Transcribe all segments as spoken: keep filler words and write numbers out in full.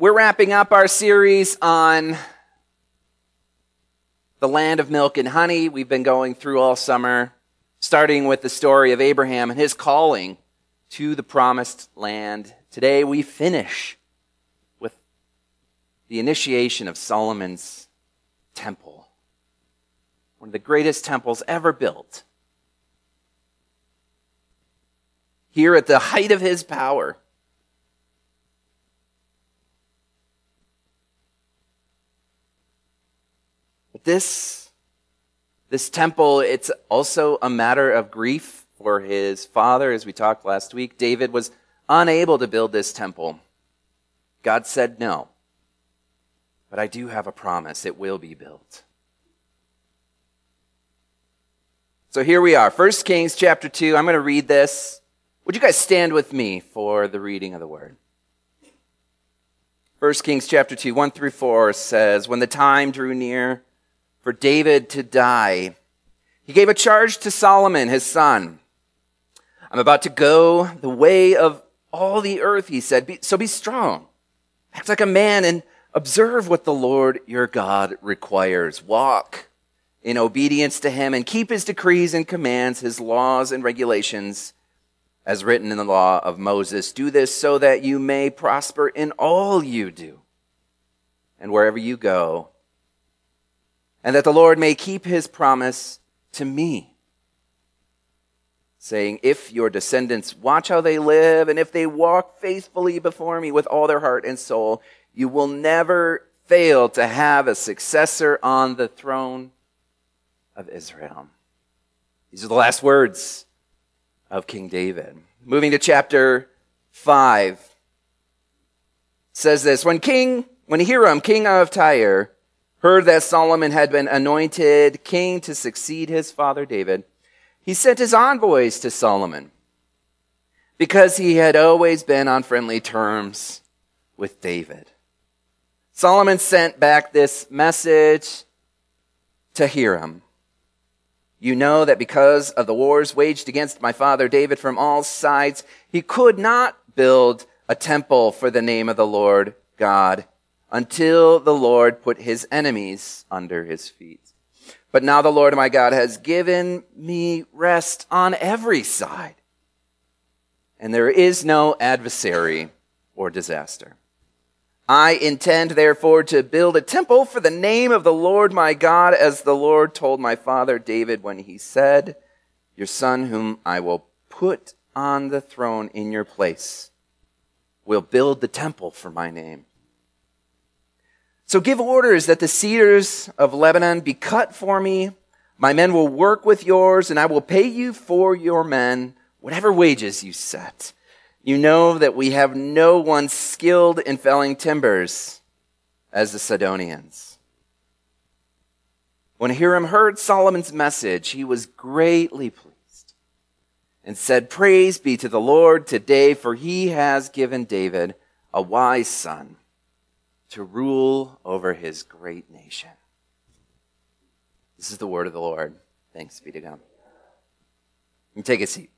We're wrapping up our series on the land of milk and honey. We've been going through all summer, starting with the story of Abraham and his calling to the promised land. Today we finish with the initiation of Solomon's temple, one of the greatest temples ever built. Here at the height of his power, but this, this temple, it's also a matter of grief for his father. As we talked last week, David was unable to build this temple. God said no. But I do have a promise. It will be built. So here we are. First Kings chapter two. I'm going to read this. Would you guys stand with me for the reading of the word? First Kings chapter two, one through four says, when the time drew near for David to die, he gave a charge to Solomon, his son. I'm about to go the way of all the earth, he said, be, so be strong. Act like a man and observe what the Lord your God requires. Walk in obedience to him and keep his decrees and commands, his laws and regulations, as written in the law of Moses. Do this so that you may prosper in all you do and wherever you go, and that the Lord may keep his promise to me, saying, if your descendants watch how they live, and if they walk faithfully before me with all their heart and soul, you will never fail to have a successor on the throne of Israel. These are the last words of King David. Moving to chapter five, says this, when King, when Hiram, king of Tyre, heard that Solomon had been anointed king to succeed his father David, he sent his envoys to Solomon, because he had always been on friendly terms with David. Solomon sent back this message to Hiram. You know that because of the wars waged against my father David from all sides, he could not build a temple for the name of the Lord God until the Lord put his enemies under his feet. But now the Lord my God has given me rest on every side, and there is no adversary or disaster. I intend, therefore, to build a temple for the name of the Lord my God, as the Lord told my father David when he said, your son whom I will put on the throne in your place will build the temple for my name. So give orders that the cedars of Lebanon be cut for me. My men will work with yours, and I will pay you for your men whatever wages you set. You know that we have no one skilled in felling timbers as the Sidonians. When Hiram heard Solomon's message, he was greatly pleased and said, praise be to the Lord today, for he has given David a wise son to rule over his great nation. This is the word of the Lord. Thanks be to God. You can take a seat.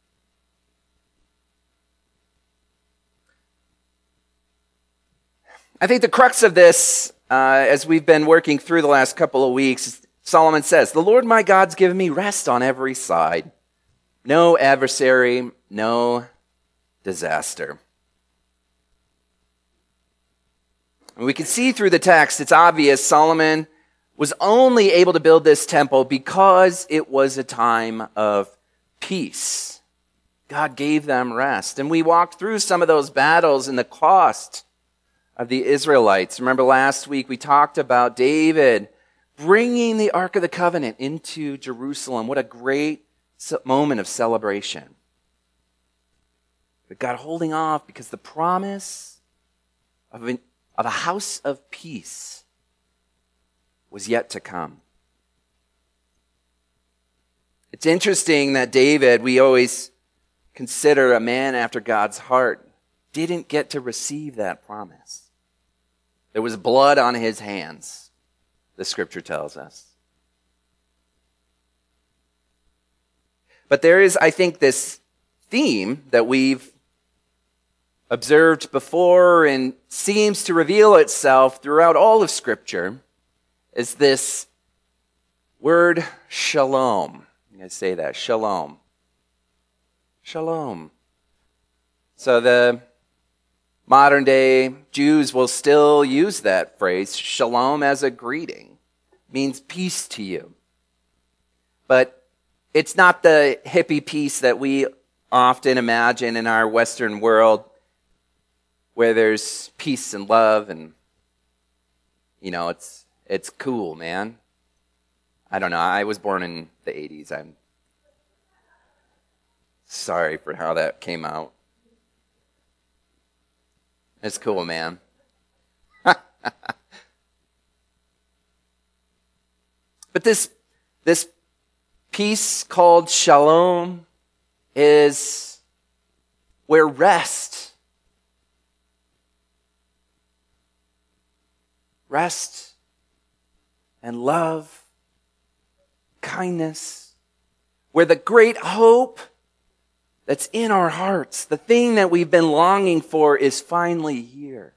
I think the crux of this, uh, as we've been working through the last couple of weeks, Solomon says, the Lord my God's given me rest on every side. No adversary, no disaster. And we can see through the text, it's obvious Solomon was only able to build this temple because it was a time of peace. God gave them rest. And we walked through some of those battles and the cost of the Israelites. Remember last week we talked about David bringing the Ark of the Covenant into Jerusalem. What a great moment of celebration. But God holding off because the promise of, an, of a house of peace was yet to come. It's interesting that David, we always consider a man after God's heart, didn't get to receive that promise. There was blood on his hands, the scripture tells us. But there is, I think, this theme that we've observed before and seems to reveal itself throughout all of Scripture is this word shalom. I'm going to say that, shalom. Shalom. So the modern day Jews will still use that phrase, shalom, as a greeting. It means peace to you. But it's not the hippie peace that we often imagine in our Western world, where there's peace and love and, you know, it's it's cool, man. I don't know. I was born in the eighties. I'm sorry for how that came out. It's cool, man. But this this peace called shalom is where rest, rest and love, kindness, where the great hope that's in our hearts, the thing that we've been longing for, is finally here.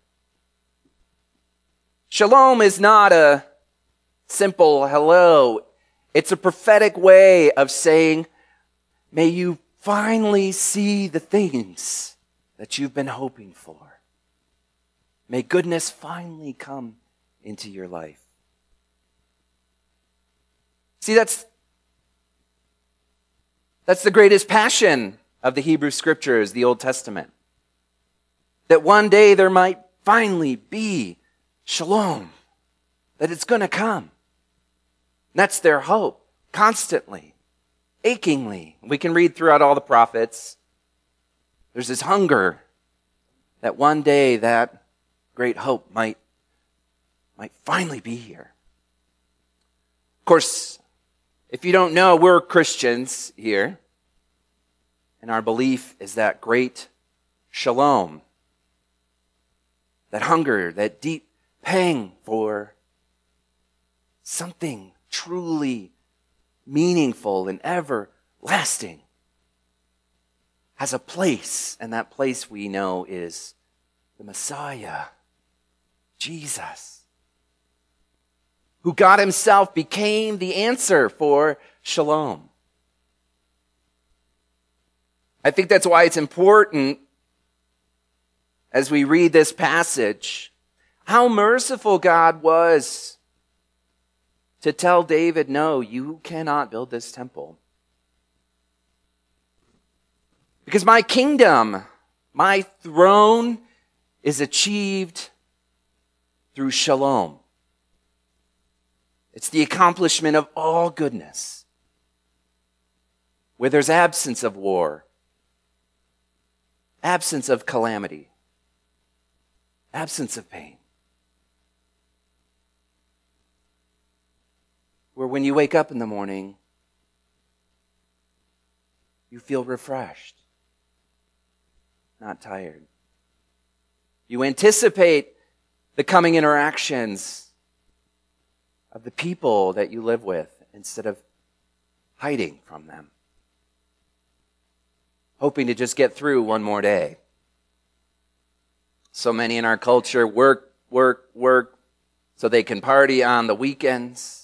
Shalom is not a simple hello. It's a prophetic way of saying, may you finally see the things that you've been hoping for. May goodness finally come into your life. See, that's, that's the greatest passion of the Hebrew Scriptures, the Old Testament. That one day there might finally be shalom, that it's going to come. And that's their hope, constantly, achingly. We can read throughout all the prophets. There's this hunger that one day that great hope might, might finally be here. Of course, if you don't know, we're Christians here. And our belief is that great shalom, that hunger, that deep pang for something truly meaningful and everlasting, has a place, and that place we know is the Messiah, Jesus, who God himself became the answer for shalom. I think that's why it's important, as we read this passage, how merciful God was to tell David, no, you cannot build this temple. Because my kingdom, my throne is achieved through shalom. It's the accomplishment of all goodness, where there's absence of war, absence of calamity, absence of pain. Where when you wake up in the morning, you feel refreshed, not tired. You anticipate the coming interactions of the people that you live with instead of hiding from them, hoping to just get through one more day. So many in our culture work, work, work so they can party on the weekends.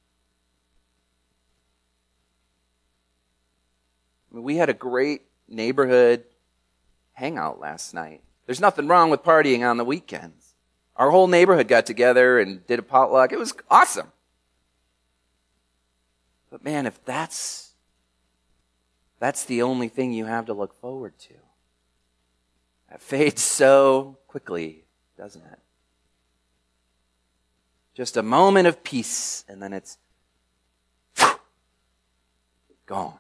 I mean, we had a great neighborhood hangout last night. There's nothing wrong with partying on the weekends. Our whole neighborhood got together and did a potluck. It was awesome. But man, if that's that's the only thing you have to look forward to, that fades so quickly, doesn't it? Just a moment of peace, and then it's gone.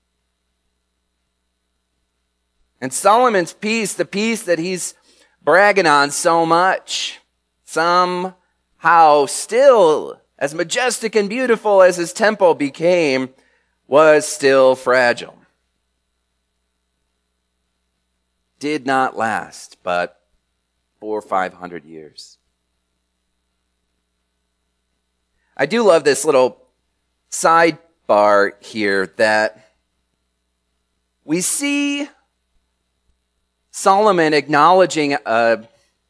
And Solomon's peace, the peace that he's bragging on so much, somehow still, as majestic and beautiful as his temple became, was still fragile. Did not last but four or five hundred years. I do love this little sidebar here that we see Solomon acknowledging a,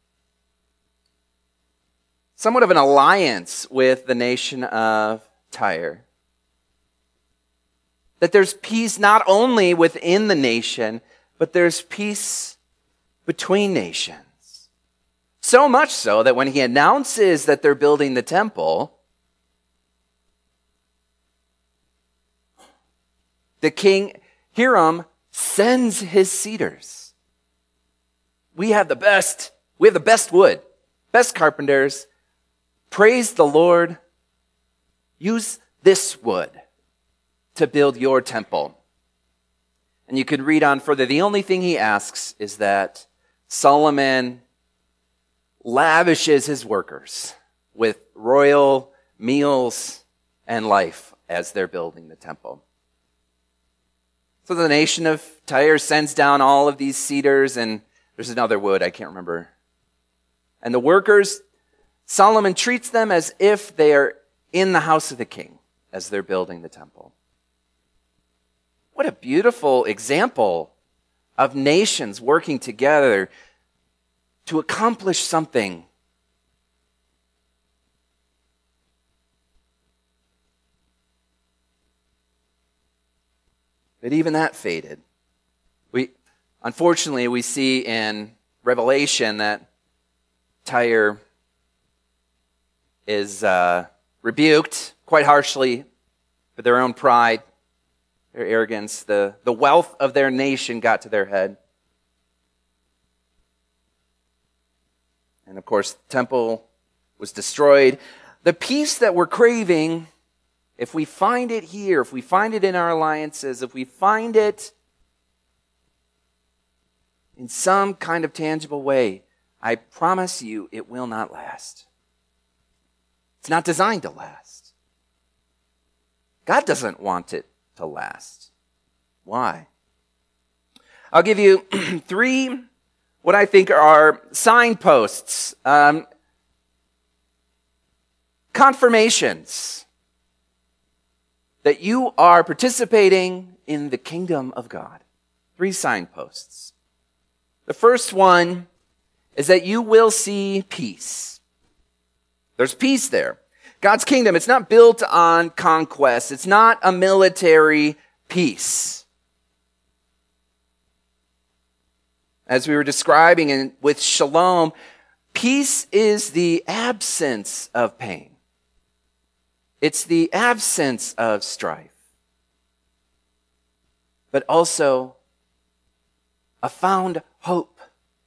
somewhat of an alliance with the nation of Tyre. That there's peace not only within the nation, but there's peace between nations. So much so that when he announces that they're building the temple, the king Hiram sends his cedars. We have the best, we have the best wood, best carpenters. Praise the Lord. Use this wood to build your temple. And you could read on further. The only thing he asks is that Solomon lavishes his workers with royal meals and life as they're building the temple. So the nation of Tyre sends down all of these cedars, and there's another wood, I can't remember. And the workers, Solomon treats them as if they are in the house of the king as they're building the temple. What a beautiful example of nations working together to accomplish something. But even that faded. We, unfortunately, we see in Revelation that Tyre is uh, rebuked quite harshly for their own pride, their arrogance. The, the wealth of their nation got to their head. And of course, the temple was destroyed. The peace that we're craving, if we find it here, if we find it in our alliances, if we find it in some kind of tangible way, I promise you it will not last. It's not designed to last. God doesn't want it to last. Why? I'll give you three, what I think are signposts, um, confirmations that you are participating in the kingdom of God. Three signposts. The first one is that you will see peace. There's peace there. God's kingdom, it's not built on conquest. It's not a military peace. As we were describing in, with shalom, peace is the absence of pain. It's the absence of strife. But also a found hope.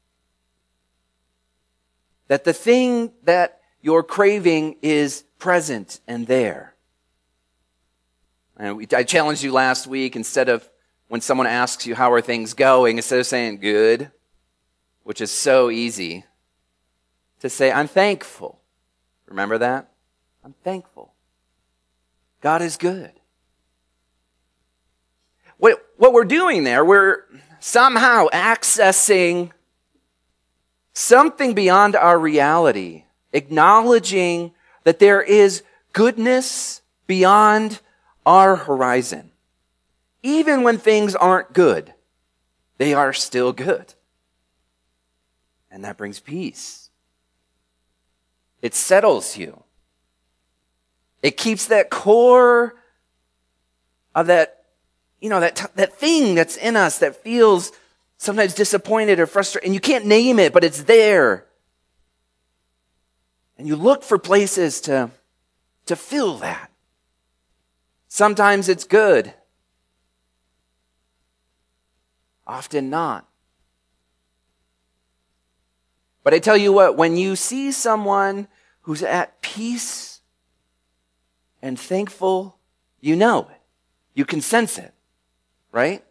That the thing that you're craving is present and there. And we, I challenged you last week, instead of when someone asks you, how are things going, instead of saying good, which is so easy, to say, I'm thankful. Remember that? I'm thankful. God is good. What, what we're doing there, we're somehow accessing something beyond our reality, acknowledging that there is goodness beyond our horizon. Even when things aren't good, they are still good. And that brings peace. It settles you. It keeps that core of that, you know, that, that thing that's in us that feels sometimes disappointed or frustrated, and you can't name it, but it's there. And you look for places to, to fill that. Sometimes it's good. Often not. But I tell you what, when you see someone who's at peace and thankful, you know it. You can sense it, right?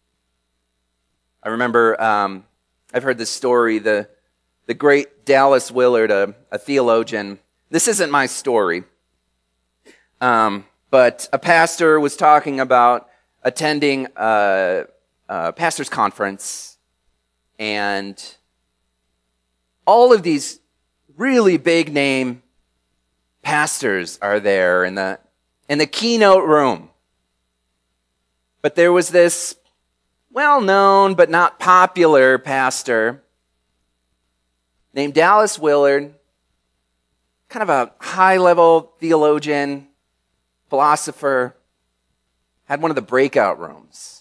I remember, um, I've heard this story, the, the great Dallas Willard, a, a theologian. This isn't my story, um, but a pastor was talking about attending a, a pastor's conference, and all of these really big name pastors are there in the, in the keynote room. But there was this well-known but not popular pastor named Dallas Willard, kind of a high-level theologian, philosopher, had one of the breakout rooms.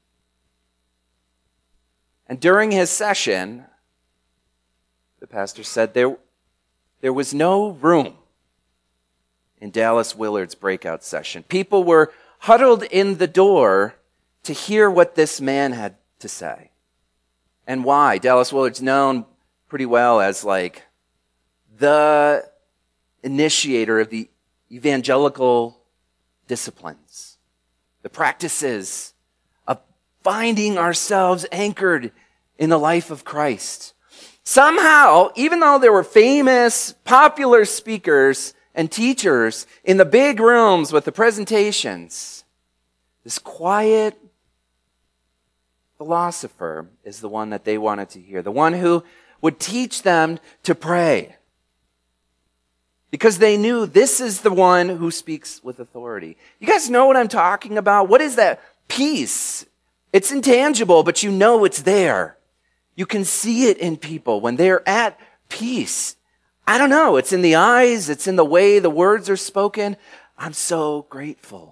And during his session, the pastor said there, there was no room in Dallas Willard's breakout session. People were huddled in the door to hear what this man had to say. And why? Dallas Willard's known pretty well as like the initiator of the evangelical disciplines, the practices of finding ourselves anchored in the life of Christ. Somehow, even though there were famous, popular speakers and teachers in the big rooms with the presentations, this quiet philosopher is the one that they wanted to hear, the one who would teach them to pray. Because they knew this is the one who speaks with authority. You guys know what I'm talking about? What is that peace? It's intangible, but you know it's there. You can see it in people when they're at peace. I don't know. It's in the eyes. It's in the way the words are spoken. I'm so grateful.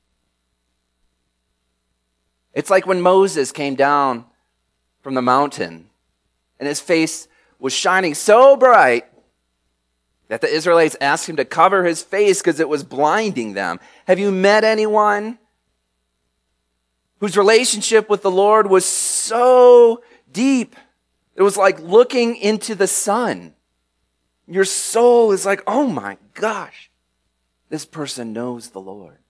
It's like when Moses came down from the mountain and his face was shining so bright that the Israelites asked him to cover his face because it was blinding them. Have you met anyone whose relationship with the Lord was so deep? It was like looking into the sun. Your soul is like, oh my gosh, this person knows the Lord.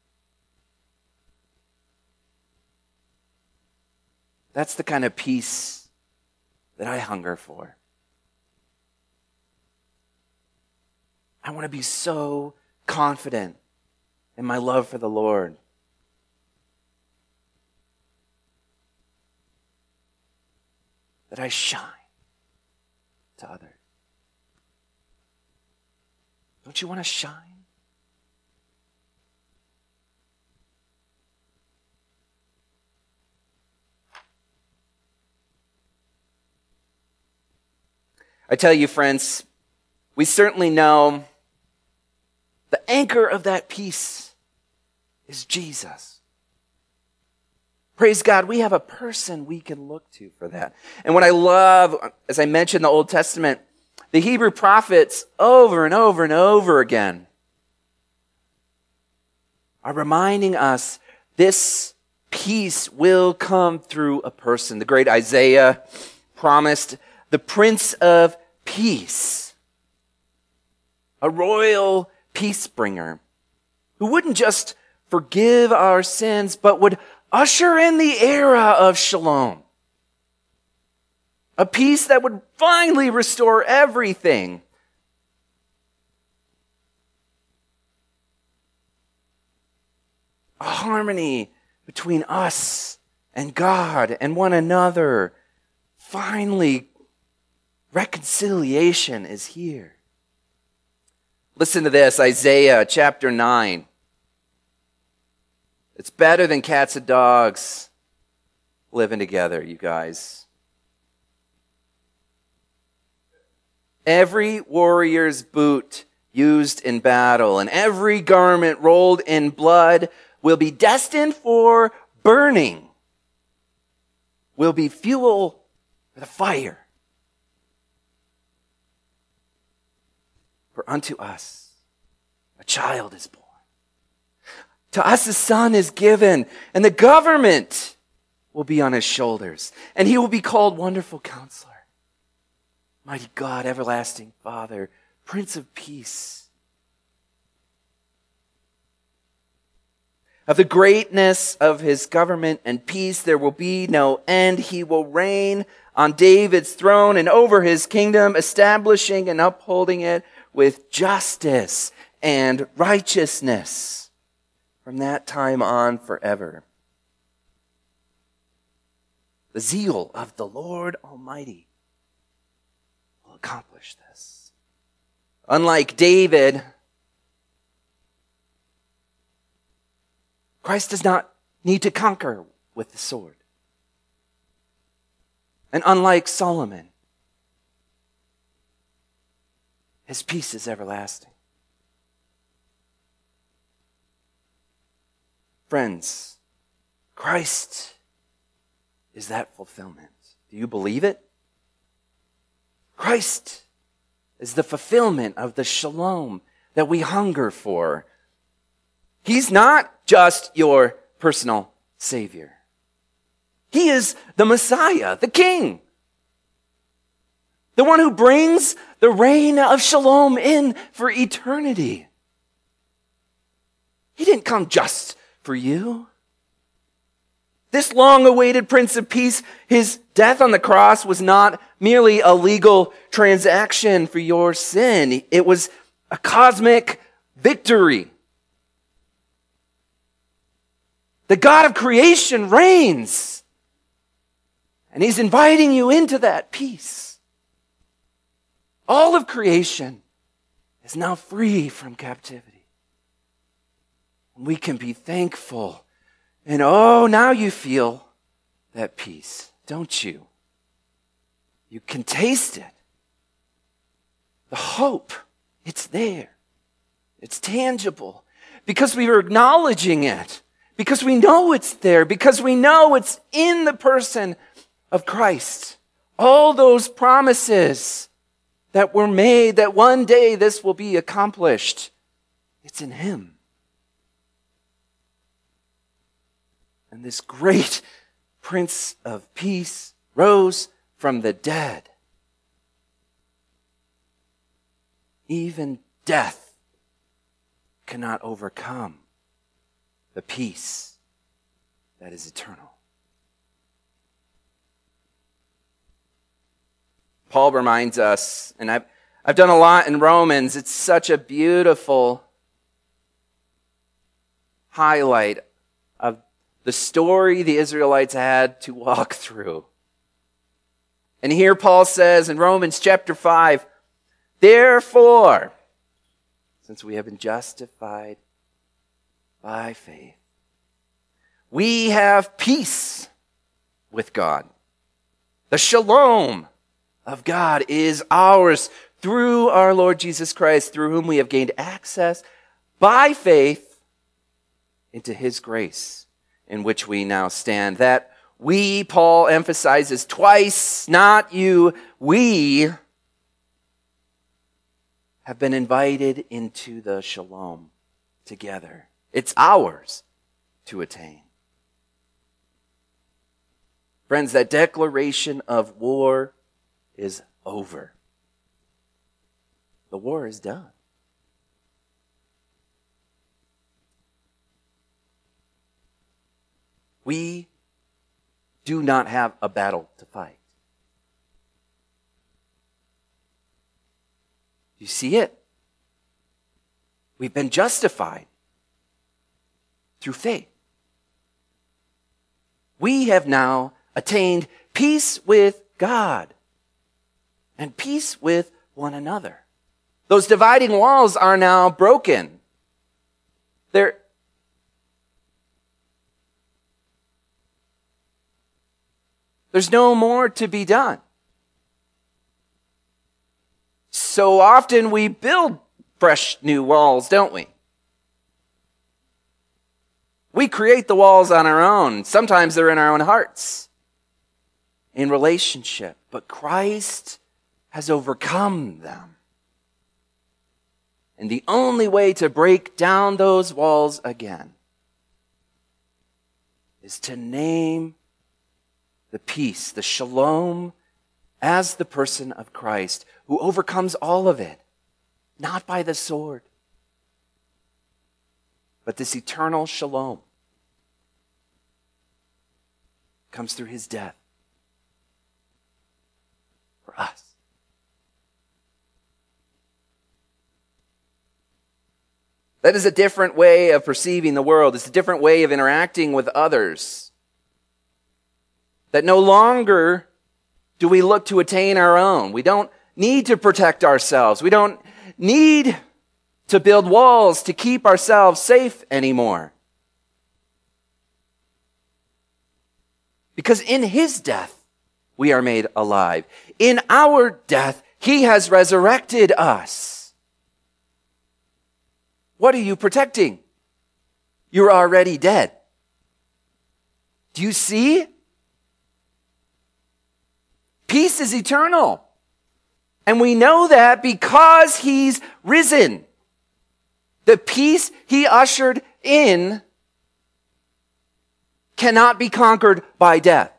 That's the kind of peace that I hunger for. I want to be so confident in my love for the Lord that I shine to others. Don't you want to shine? I tell you, friends, we certainly know the anchor of that peace is Jesus. Praise God, we have a person we can look to for that. And what I love, as I mentioned, the Old Testament, the Hebrew prophets over and over and over again are reminding us this peace will come through a person. The great Isaiah promised the Prince of Peace, a royal peace bringer who wouldn't just forgive our sins, but would usher in the era of shalom. A peace that would finally restore everything. A harmony between us and God and one another. Finally, reconciliation is here. Listen to this, Isaiah chapter nine. It's better than cats and dogs living together, you guys. Every warrior's boot used in battle and every garment rolled in blood will be destined for burning, will be fuel for the fire. For unto us a child is born. To us a son is given, and the government will be on his shoulders. And he will be called Wonderful Counselor, Mighty God, Everlasting Father, Prince of Peace. Of the greatness of his government and peace there will be no end. He will reign on David's throne and over his kingdom, establishing and upholding it with justice and righteousness from that time on forever. The zeal of the Lord Almighty will accomplish this. Unlike David, Christ does not need to conquer with the sword. And unlike Solomon, his peace is everlasting. Friends, Christ is that fulfillment. Do you believe it? Christ is the fulfillment of the shalom that we hunger for. He's not just your personal Savior. He is the Messiah, the King. The one who brings the reign of shalom in for eternity. He didn't come just for you. This long-awaited Prince of Peace, his death on the cross was not merely a legal transaction for your sin. It was a cosmic victory. The God of creation reigns. And he's inviting you into that peace. All of creation is now free from captivity. And we can be thankful. And oh, now you feel that peace, don't you? You can taste it. The hope, it's there. It's tangible. Because we are acknowledging it. Because we know it's there. Because we know it's in the person of Christ. All those promises that were made, that one day this will be accomplished, it's in Him. And this great Prince of Peace rose from the dead. Even death cannot overcome the peace that is eternal. Paul reminds us, and I've, I've done a lot in Romans, it's such a beautiful highlight of the story the Israelites had to walk through. And here Paul says in Romans chapter five, therefore, since we have been justified by faith, we have peace with God. The shalom of God is ours through our Lord Jesus Christ, through whom we have gained access by faith into His grace, in which we now stand. That we, Paul emphasizes twice, not you, we have been invited into the shalom together. It's ours to attain. Friends, that declaration of war is over. The war is done. We do not have a battle to fight. You see it? We've been justified through faith. We have now attained peace with God and peace with one another. Those dividing walls are now broken. They're There's no more to be done. So often we build fresh new walls, don't we? We create the walls on our own. Sometimes they're in our own hearts, in relationship. But Christ has overcome them. And the only way to break down those walls again is to name the peace, the shalom, as the person of Christ, who overcomes all of it, not by the sword, but this eternal shalom comes through His death for us. That is a different way of perceiving the world. It's a different way of interacting with others. That no longer do we look to attain our own. We don't need to protect ourselves. We don't need to build walls to keep ourselves safe anymore. Because in His death we are made alive. In our death, he has resurrected us. What are you protecting? You're already dead. Do you see? Peace is eternal. And we know that because he's risen. The peace he ushered in cannot be conquered by death.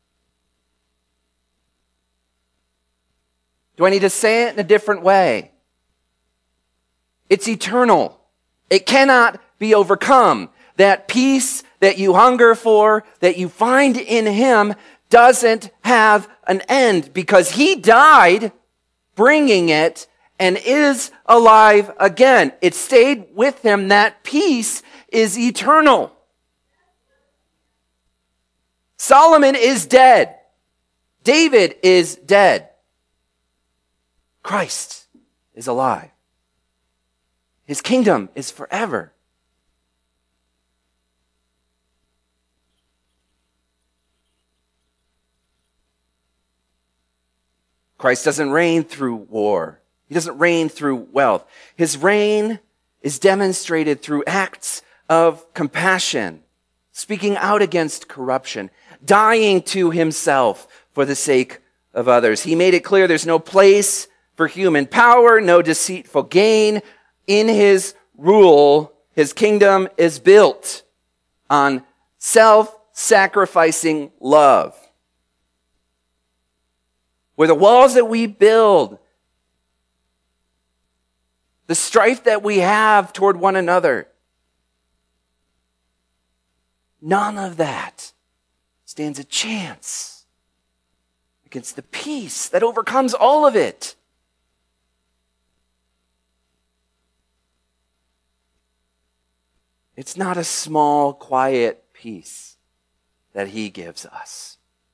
Do I need to say it in a different way? It's eternal. It cannot be overcome. That peace that you hunger for, that you find in him, doesn't have an end because he died bringing it and is alive again. It stayed with him. That peace is eternal. Solomon is dead. David is dead. Christ is alive. His kingdom is forever. Christ doesn't reign through war. He doesn't reign through wealth. His reign is demonstrated through acts of compassion, speaking out against corruption, dying to himself for the sake of others. He made it clear there's no place for human power, no deceitful gain. In his rule, his kingdom is built on self-sacrificing love. Where the walls that we build, the strife that we have toward one another, none of that stands a chance against the peace that overcomes all of it. It's not a small, quiet peace that he gives us.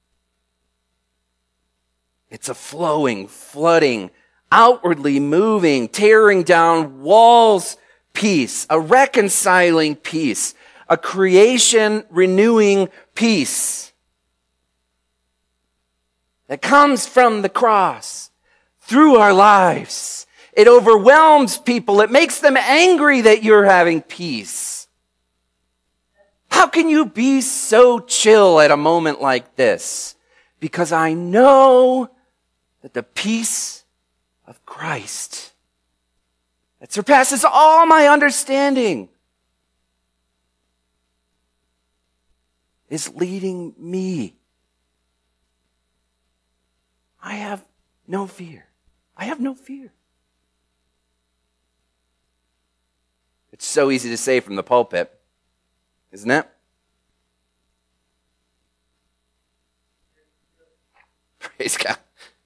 It's a flowing, flooding, outwardly moving, tearing down walls peace, a reconciling peace, a creation renewing peace that comes from the cross through our lives. It overwhelms people. It makes them angry that you're having peace. How can you be so chill at a moment like this? Because I know that the peace of Christ that surpasses all my understanding is leading me. I have no fear. I have no fear. It's so easy to say from the pulpit, isn't it? Praise God.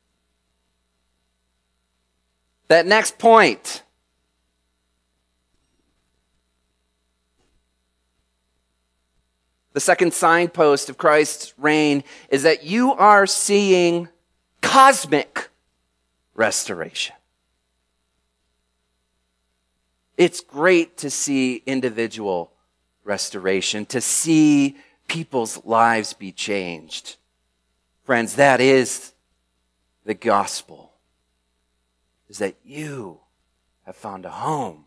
That next point. The second signpost of Christ's reign is that you are seeing cosmic restoration. It's great to see individual restoration, to see people's lives be changed. Friends, that is the gospel, is that you have found a home.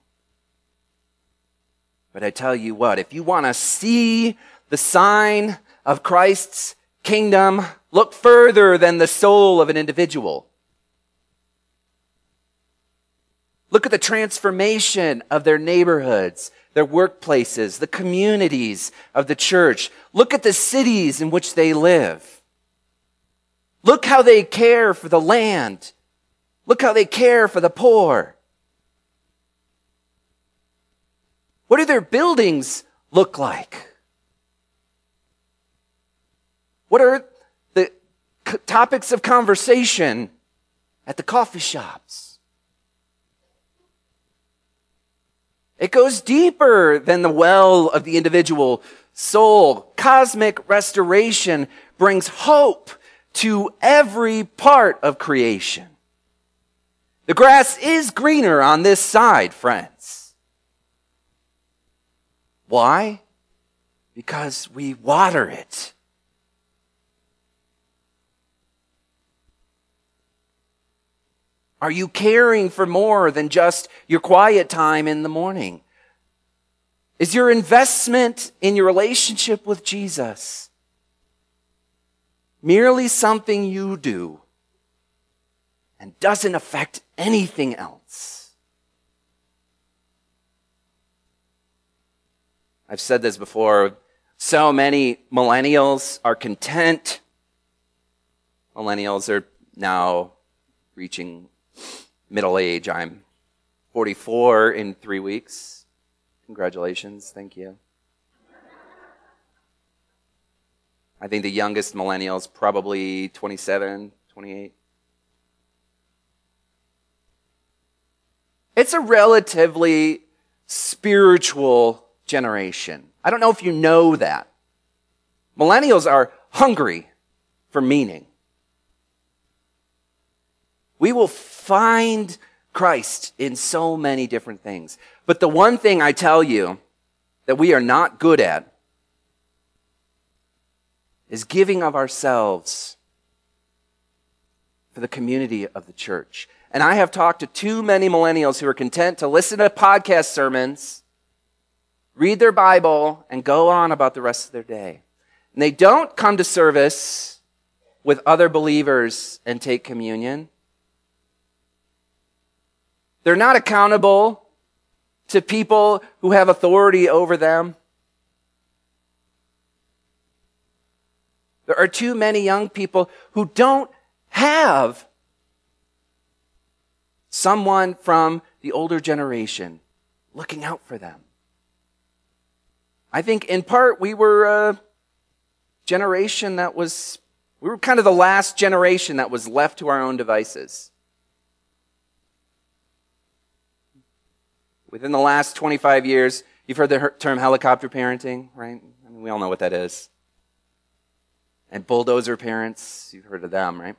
But I tell you what, if you want to see the sign of Christ's kingdom, look further than the soul of an individual. Look at the transformation of their neighborhoods, their workplaces, the communities of the church. Look at the cities in which they live. Look how they care for the land. Look how they care for the poor. What do their buildings look like? What are the topics of conversation at the coffee shops? It goes deeper than the well of the individual soul. Cosmic restoration brings hope to every part of creation. The grass is greener on this side, friends. Why? Because we water it. Are you caring for more than just your quiet time in the morning? Is your investment in your relationship with Jesus merely something you do and doesn't affect anything else? I've said this before. So many millennials are content. Millennials are now reaching middle age. I'm forty-four in three weeks. Congratulations. Thank you. I think the youngest millennial is probably twenty-seven, twenty-eight. It's a relatively spiritual generation. I don't know if you know that. Millennials are hungry for meaning. We will find Christ in so many different things. But the one thing I tell you that we are not good at is giving of ourselves for the community of the church. And I have talked to too many millennials who are content to listen to podcast sermons, read their Bible, and go on about the rest of their day. And they don't come to service with other believers and take communion. They're not accountable to people who have authority over them. There are too many young people who don't have someone from the older generation looking out for them. I think in part we were a generation that was, we were kind of the last generation that was left to our own devices. Within the last twenty-five years, you've heard the term helicopter parenting, right? I mean, we all know what that is. And bulldozer parents, you've heard of them, right?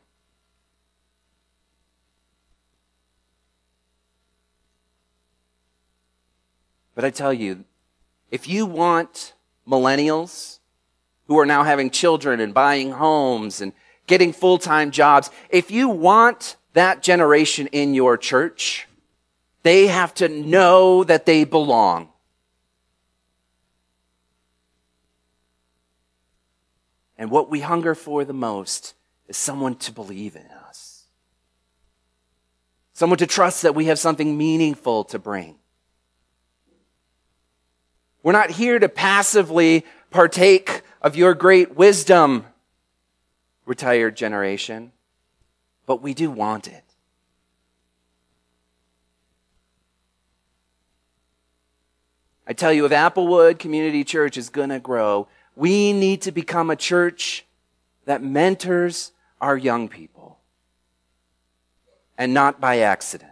But I tell you, if you want millennials who are now having children and buying homes and getting full-time jobs, if you want that generation in your church, they have to know that they belong. And what we hunger for the most is someone to believe in us. Someone to trust that we have something meaningful to bring. We're not here to passively partake of your great wisdom, retired generation, but we do want it. I tell you, if Applewood Community Church is going to grow, we need to become a church that mentors our young people, and not by accident.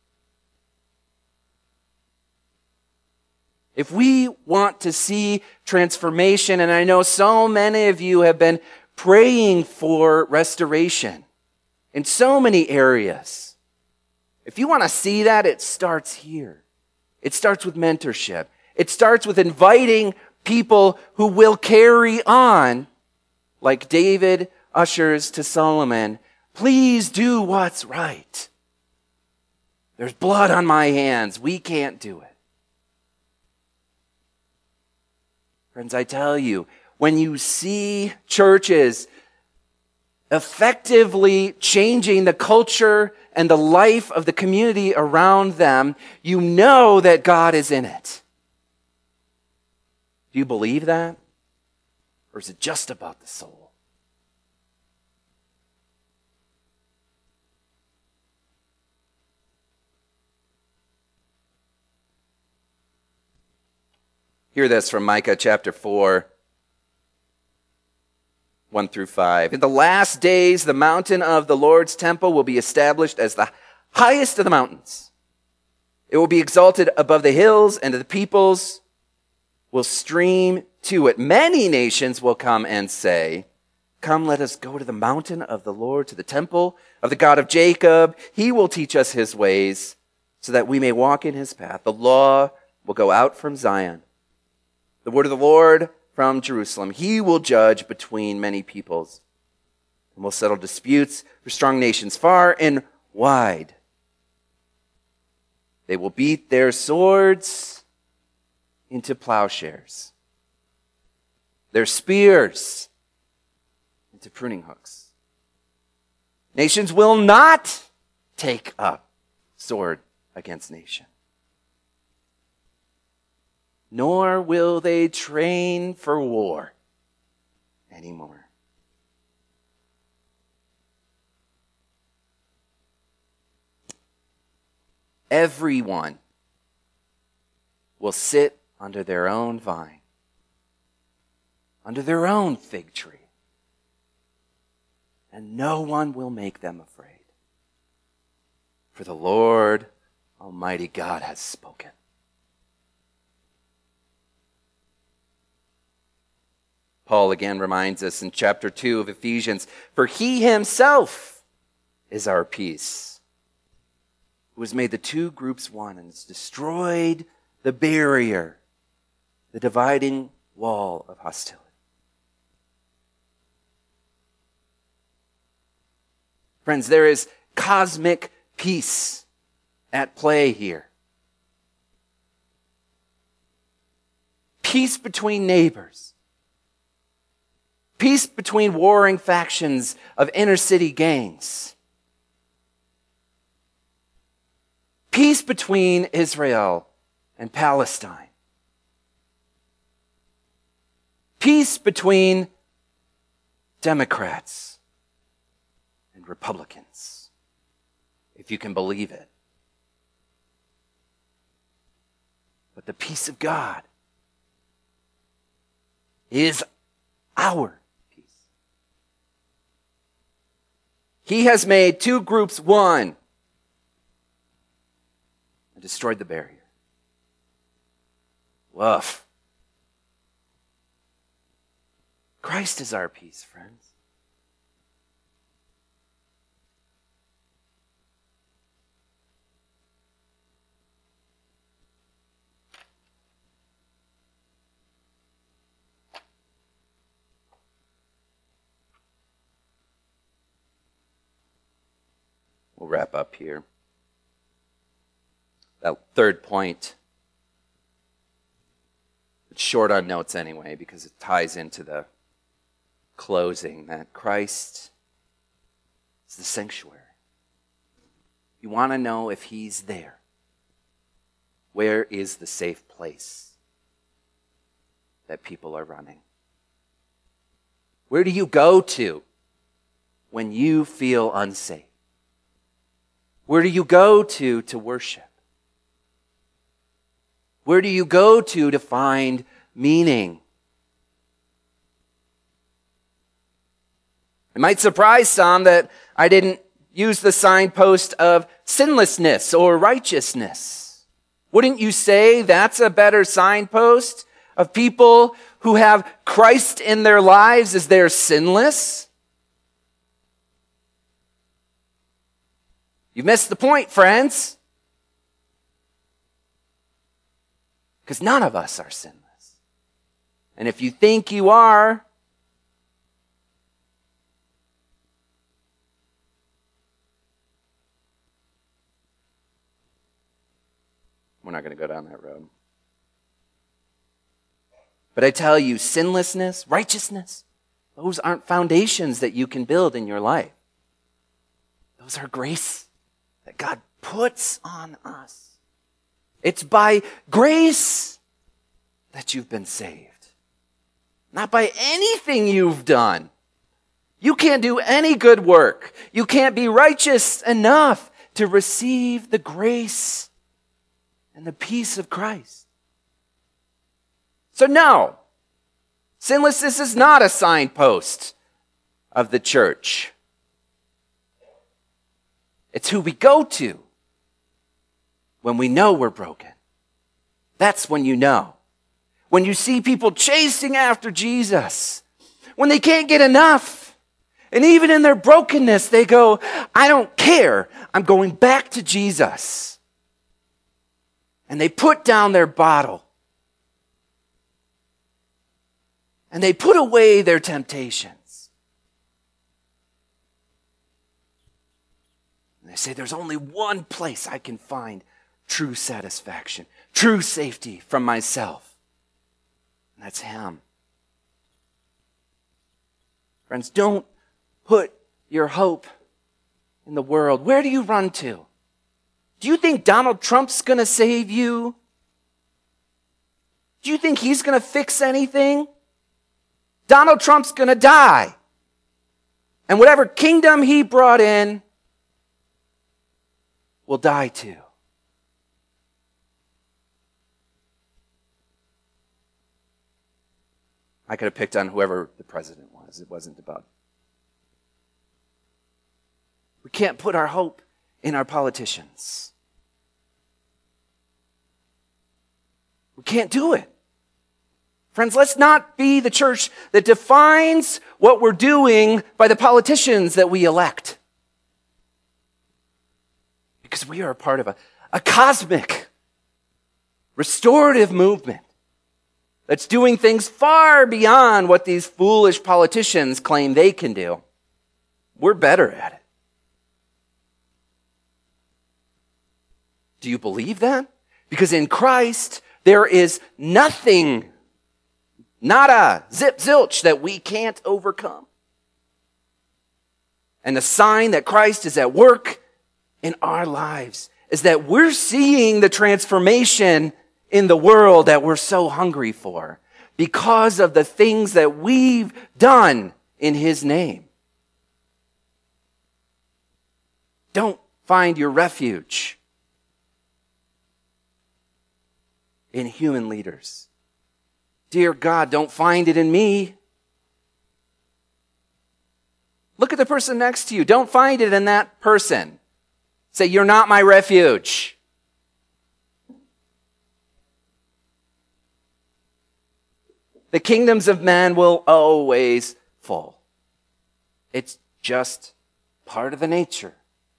If we want to see transformation, and I know so many of you have been praying for restoration in so many areas, if you want to see that, it starts here. It starts with mentorship. It starts with inviting people who will carry on, like David ushers to Solomon. Please do what's right. There's blood on my hands. We can't do it. Friends, I tell you, when you see churches effectively changing the culture and the life of the community around them, you know that God is in it. Do you believe that? Or is it just about the soul? Hear this from Micah chapter four, one through five. In the last days, the mountain of the Lord's temple will be established as the highest of the mountains. It will be exalted above the hills, and the peoples will stream to it. Many nations will come and say, come, let us go to the mountain of the Lord, to the temple of the God of Jacob. He will teach us his ways so that we may walk in his path. The law will go out from Zion, the word of the Lord from Jerusalem. He will judge between many peoples and will settle disputes for strong nations. Far and wide They will beat their swords into plowshares, their spears into pruning hooks. Nations will not take up sword against nation, nor will they train for war anymore. Everyone will sit under their own vine, under their own fig tree, and no one will make them afraid. For the Lord Almighty God has spoken. Paul again reminds us in chapter two of Ephesians, for he himself is our peace, who has made the two groups one and has destroyed the barrier, the dividing wall of hostility. Friends, there is cosmic peace at play here. Peace between neighbors. Peace between warring factions of inner city gangs. Peace between Israel and Palestine. Peace between Democrats and Republicans, if you can believe it. But the peace of God is our peace. He has made two groups one and destroyed the barrier. Woof. Christ is our peace, friends. We'll wrap up here. That third point, it's short on notes anyway because it ties into the closing, that Christ is the sanctuary. You want to know if he's there. Where is the safe place that people are running? Where do you go to when you feel unsafe? Where do you go to to worship? Where do you go to to find meaning? It might surprise some that I didn't use the signpost of sinlessness or righteousness. Wouldn't you say that's a better signpost of people who have Christ in their lives as they're sinless? You missed the point, friends. Because none of us are sinless. And if you think you are, we're not going to go down that road. But I tell you, sinlessness, righteousness, those aren't foundations that you can build in your life. Those are grace that God puts on us. It's by grace that you've been saved, not by anything you've done. You can't do any good work. You can't be righteous enough to receive the grace and the peace of Christ. So no, sinlessness is not a signpost of the church. It's who we go to when we know we're broken. That's when you know. When you see people chasing after Jesus, when they can't get enough, and even in their brokenness, they go, I don't care. I'm going back to Jesus. And they put down their bottle. And they put away their temptations. And they say, there's only one place I can find true satisfaction, true safety from myself. And that's him. Friends, don't put your hope in the world. Where do you run to? Do you think Donald Trump's going to save you? Do you think he's going to fix anything? Donald Trump's going to die. And whatever kingdom he brought in will die too. I could have picked on whoever the president was. It wasn't about. We can't put our hope in our politicians. We can't do it. Friends, let's not be the church that defines what we're doing by the politicians that we elect. Because we are a part of a, a cosmic, restorative movement that's doing things far beyond what these foolish politicians claim they can do. We're better at it. Do you believe that? Because in Christ, there is nothing, nada, zip, zilch, that we can't overcome. And the sign that Christ is at work in our lives is that we're seeing the transformation in the world that we're so hungry for because of the things that we've done in His name. Don't find your refuge in human leaders. Dear God, don't find it in me. Look at the person next to you. Don't find it in that person. Say, you're not my refuge. The kingdoms of man will always fall. It's just part of the nature.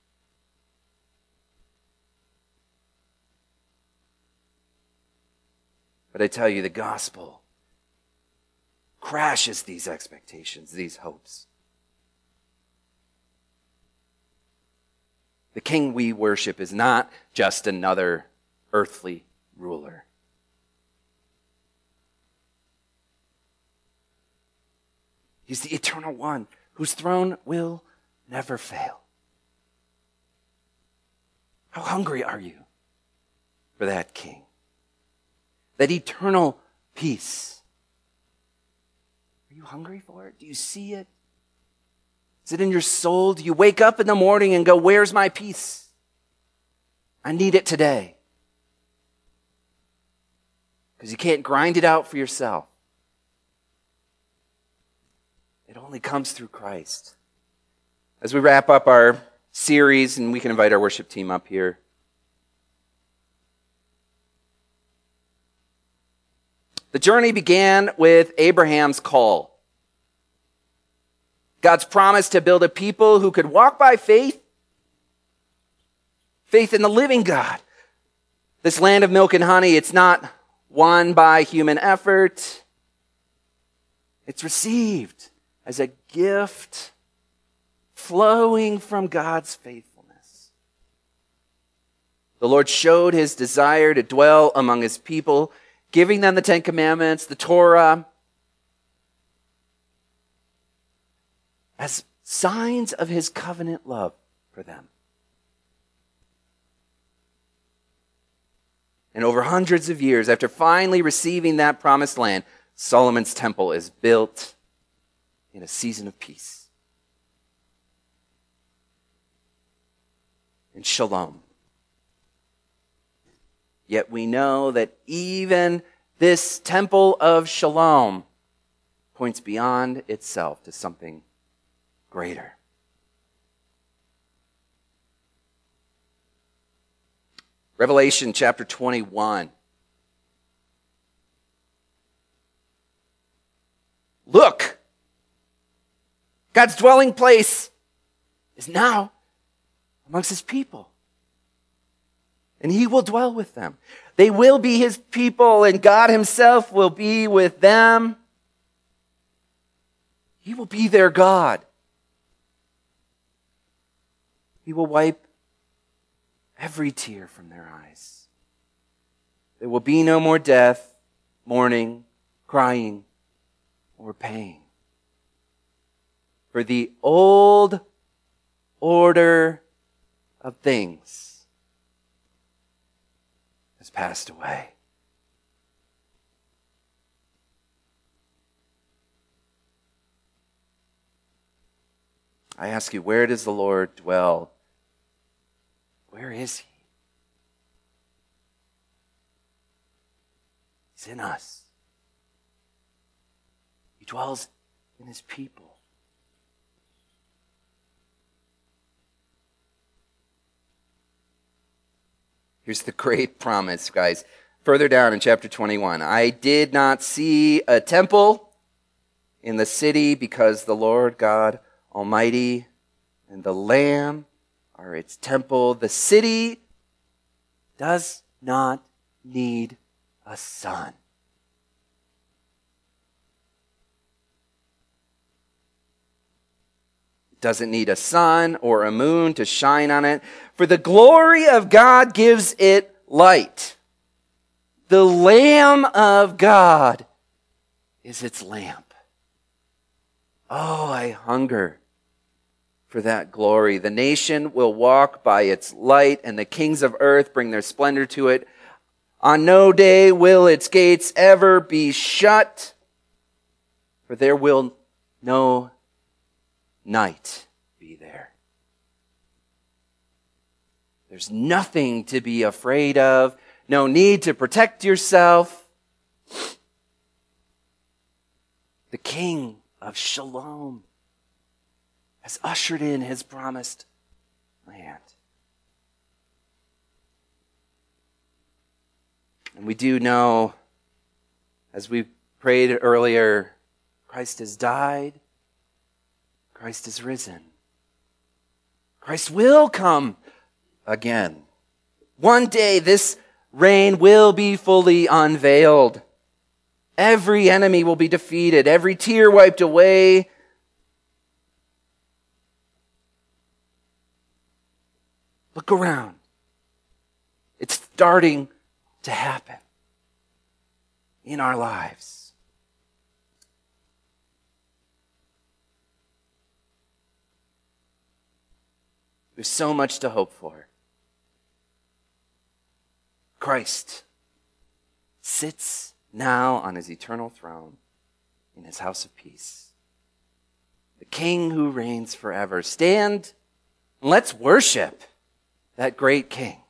But I tell you, the gospel crashes these expectations, these hopes. The king we worship is not just another earthly ruler. He's the eternal one whose throne will never fail. How hungry are you for that king? That eternal peace. Are you hungry for it? Do you see it? Is it in your soul? Do you wake up in the morning and go, where's my peace? I need it today. Because you can't grind it out for yourself. It only comes through Christ. As we wrap up our series, and we can invite our worship team up here. The journey began with Abraham's call. God's promise to build a people who could walk by faith, faith in the living God. This land of milk and honey, it's not won by human effort. It's received as a gift flowing from God's faithfulness. The Lord showed His desire to dwell among His people, giving them the Ten Commandments, the Torah, as signs of His covenant love for them. And over hundreds of years, after finally receiving that promised land, Solomon's temple is built in a season of peace. In shalom. Yet we know that even this temple of shalom points beyond itself to something greater. Revelation chapter twenty-one. Look! God's dwelling place is now amongst His people. And He will dwell with them. They will be His people, and God Himself will be with them. He will be their God. He will wipe every tear from their eyes. There will be no more death, mourning, crying, or pain. For the old order of things has passed away. I ask you, where does the Lord dwell? Where is he? He's in us. He dwells in his people. Here's the great promise, guys. Further down in chapter twenty-one, I did not see a temple in the city because the Lord God Almighty and the Lamb are its temple. The city does not need a son. It doesn't need a sun or a moon to shine on it, for the glory of God gives it light. The Lamb of God is its lamp. Oh, I hunger for that glory. The nation will walk by its light, and the kings of earth bring their splendor to it. On no day will its gates ever be shut, for there will no night be there. There's nothing to be afraid of, no need to protect yourself. The King of Shalom has ushered in his promised land. And we do know, as we prayed earlier, Christ has died, Christ is risen. Christ will come again. One day this reign will be fully unveiled. Every enemy will be defeated, every tear wiped away. Look around. It's starting to happen in our lives. There's so much to hope for. Christ sits now on his eternal throne in his house of peace. The King who reigns forever. Stand and let's worship that great King.